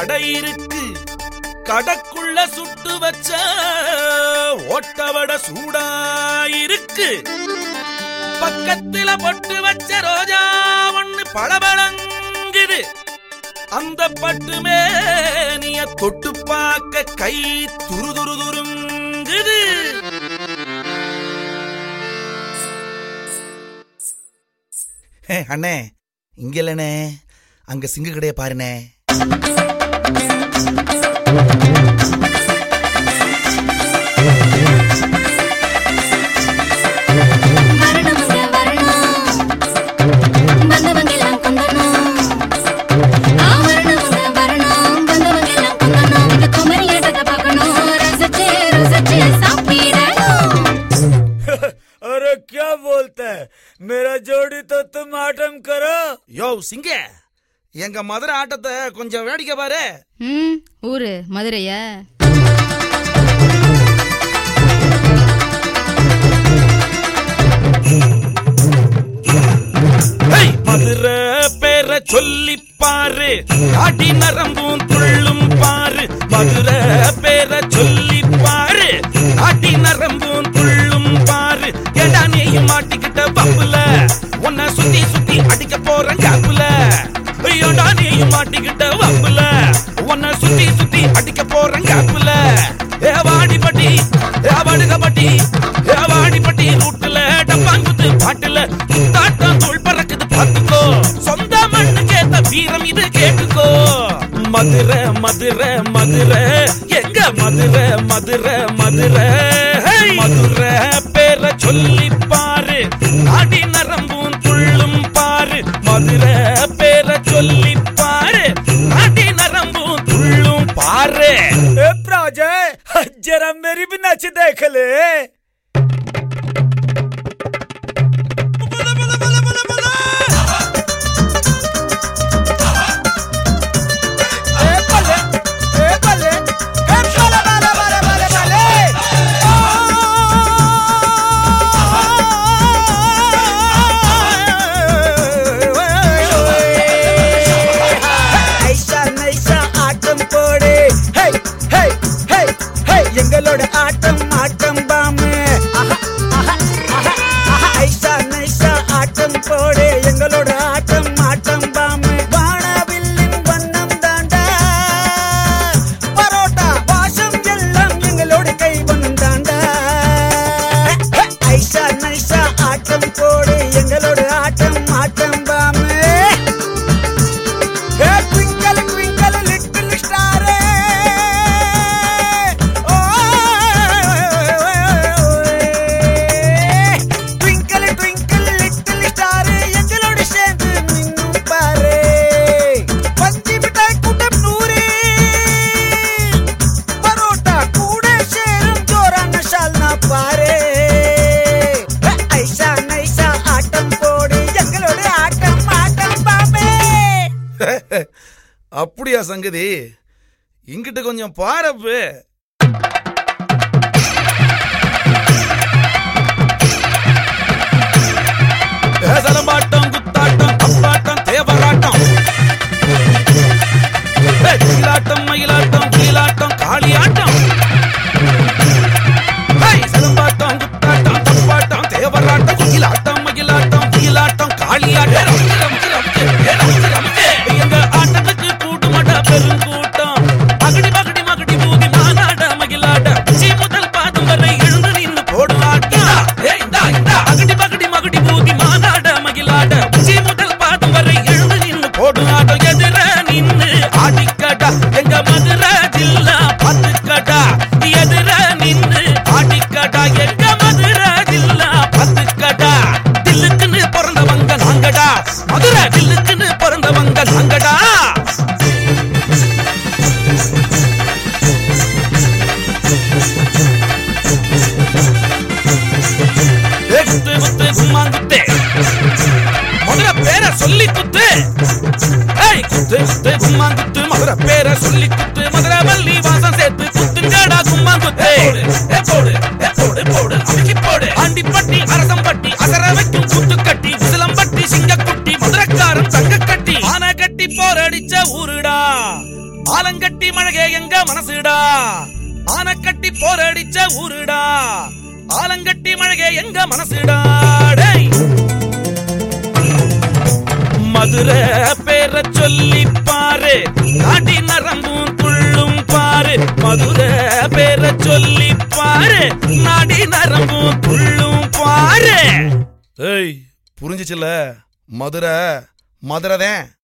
கடை இருக்கு. கடக்குள்ள சுட்டு வச்ச ஓட்டவட சூடா இருக்கு. பக்கத்துல பொட்டு வச்ச ரோஜா ஒண்ணு பளபளங்குது. அந்த பட்டுமே நீய தொட்டு பார்க்க கை துரு துரு துருங்குது. அண்ணே இங்க இல்லனே, அங்க சிங்க கடைய பாருனே. अरे क्या बोलता है, मेरा जोड़ी तो तुम आटम करो. யோ சிங்க, எங்க மதுரை ஆட்டத்தை கொஞ்சம் வேடிக்கை பாரு. ஊரு மதுரையா? மதுரை பேர சொல்லி பாரு, ஆடி நரம்பும் துள்ளும் பாரு. மதுரை பேர சொல்லி பாரு, ஆடி நரம்பும் துள்ளும் பாரு. ஏடா நீயும் மாட்டிக்கிட்ட பப்புல, உன்னை சுத்தி சுத்தி அடிக்க போறேன் காப்புல. ஐயோடா நீயும் மாட்டிக்கிட்ட பப்புல, உன்னை சுத்தி சுத்தி அடிக்க போறேன் காப்புல. ஏவாடிப்பட்டி ஏவாடுகப்பட்டி ஏவாடிப்பட்டி ரூட்டுல டப்பாங்குத்து பாட்டுல தாட்டம் தூள் பறக்குது பாத்துக்கோ. சொந்த மண்ணுக்கு ஏத்த வீரம் இது கேட்டுக்கோ. மதுரை மதுரை மதுரை எங்க மதுரை மதுரை மதுரை. மதுரை பேர சொல்லி பாரு, ஆடி நரம்பும் துள்ளும் பாரு. மதுரை பேர சொல்லி பாரு, ஆடி நரம்பும் துள்ளும் பாரு. जरा मेरी भी नाच देख ले. எங்களோட ஆட்டம் ஆட்டம் பாமு, ஐசா நைசா ஆட்டம் போடு. எங்களோட ஆட்டம் ஆட்டம் பாமு. வானவில்லின் வண்ணம் தாண்டா, பரோட்டா வாசம் எல்லாம் எங்களோட கை வண்ணம் தாண்டா. ஐசா நைசா ஆட்டம் போடு. எங்களோட ஆட்டம் ஆட்டம் பாமு. ட்விங்கிள் ட்விங்கிள் லிட்டில் ஸ்டார், அப்படியா சங்கதி? இங்கிட்டு கொஞ்சம் பாரப்பு. சலம்பாட்டம் குத்தாட்டம் அப்பாட்டம் தேவராட்டம் மயிலாட்டம் மயிலாட்டம் கீழாட்டம் காளியாட்டம். சலம்பாட்டம் குத்தாட்டம் தப்பாட்டம் தேவராட்டம் கீழாட்டம் மயிலாட்டம் கீழாட்டம் காளியாட்டம். எங்க ஆட்டத்துக்கு கூட்டுமட பெருங்கூட்டம், மகடி மகடி மகடி பூதி மாநாட மகிழாட. உச்சி முதல் பாதம் வரை எழுந்து நின்று போடும் ஆட்டம். மகடி மகடி மகடி பூதி மாநாட மகிழாட. உச்சி முதல் பாதம் வரை எழுந்து நின்று போடும் ஆட்டம். எதிர நின்று ஆடிக்கடா எங்க மதுரை ஜில்லா பத்துக்கடா. எதிர நின்று ஆடிக்கடா எங்க மதுரை ஜில்லா பத்துக்கடா. தில்லுக்குன்னு பிறந்தவங்க நாங்கடா, மதுரை தில்லுக்குன்னு பிறந்தவங்க நாங்கடா. குத்து குத்து கும்மாங்குத்து, மதுரை பேரை சொல்லி குத்து. குத்து குத்து கும்மாங்குத்து, மதுரை பேரை சொல்லி குத்து. மதுரை வள்ளி வாசம் சேர்த்து குத்துங்கடா கும்மாங்குத்து. போடு போடு போடு அமைக்கி போடு. ஆண்டிப்பட்டி அரசம்பட்டி அசர வைக்கும் குத்து கட்டி. விசிலம்பட்டி சிங்கக்குட்டி மதுரைக்காரன் தங்க கட்டி. ஆன கட்டி போரடிச்ச ஊருடா, ஆலங்கட்டி மழகே எங்க மனசுடா, ஆனக்கட்டி போரடிச்ச ஊருடா. ஆலங்கட்டி மழகே எங்க மனசுடா. மதுரை பேர சொல்லி பாரு, நாடி நரம்பும் துள்ளும் பாரு. மதுரை பேர சொல்லி பாரு, நாடி நரம்பும் துள்ளும் பாரு. ஏய், புரிஞ்சிச்சுல? மதுரை மதுரைதான்.